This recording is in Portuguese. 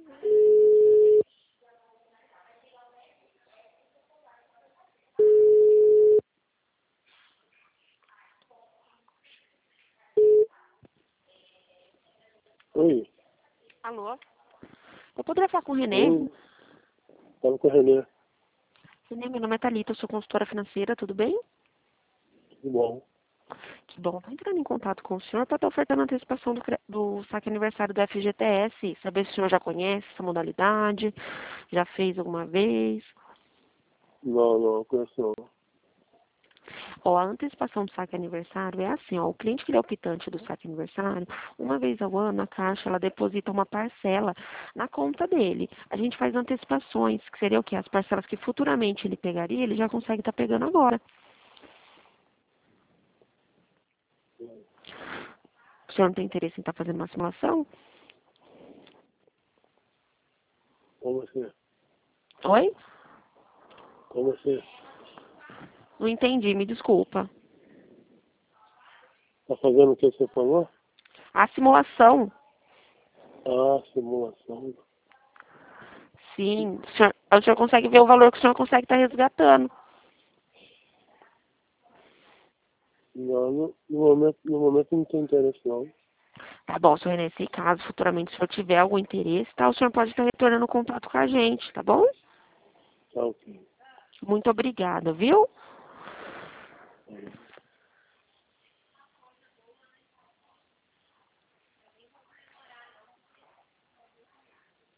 Oi, Alô? Eu poderia falar com o Renê? oi, fala com o Renê, Renê, meu nome é Thalita, eu sou consultora financeira, tudo bem? tudo bom? Que bom, tô entrando em contato com o senhor para estar ofertando a antecipação do saque aniversário do FGTS, saber se o senhor já conhece essa modalidade, já fez alguma vez. Não, conheço não. Ó, a antecipação do saque aniversário é assim, ó, o cliente que ele é optante do saque aniversário, uma vez ao ano a Caixa, ela deposita uma parcela na conta dele. A gente faz antecipações, que seria o quê? As parcelas que futuramente ele pegaria, ele já consegue estar pegando agora. O senhor não tem interesse em estar fazendo uma simulação? Como assim? Oi? Como assim? Não entendi, me desculpa. Tá fazendo o que você falou? A simulação, Ah, simulação. sim, o senhor consegue ver o valor que o senhor consegue estar resgatando. Não, no momento não tem interesse não. Tá bom, senhor Renê, se caso futuramente o senhor tiver algum interesse, tá, o senhor pode estar retornando contato com a gente, tá bom? Tá ok. Muito obrigada, viu? Tá bom.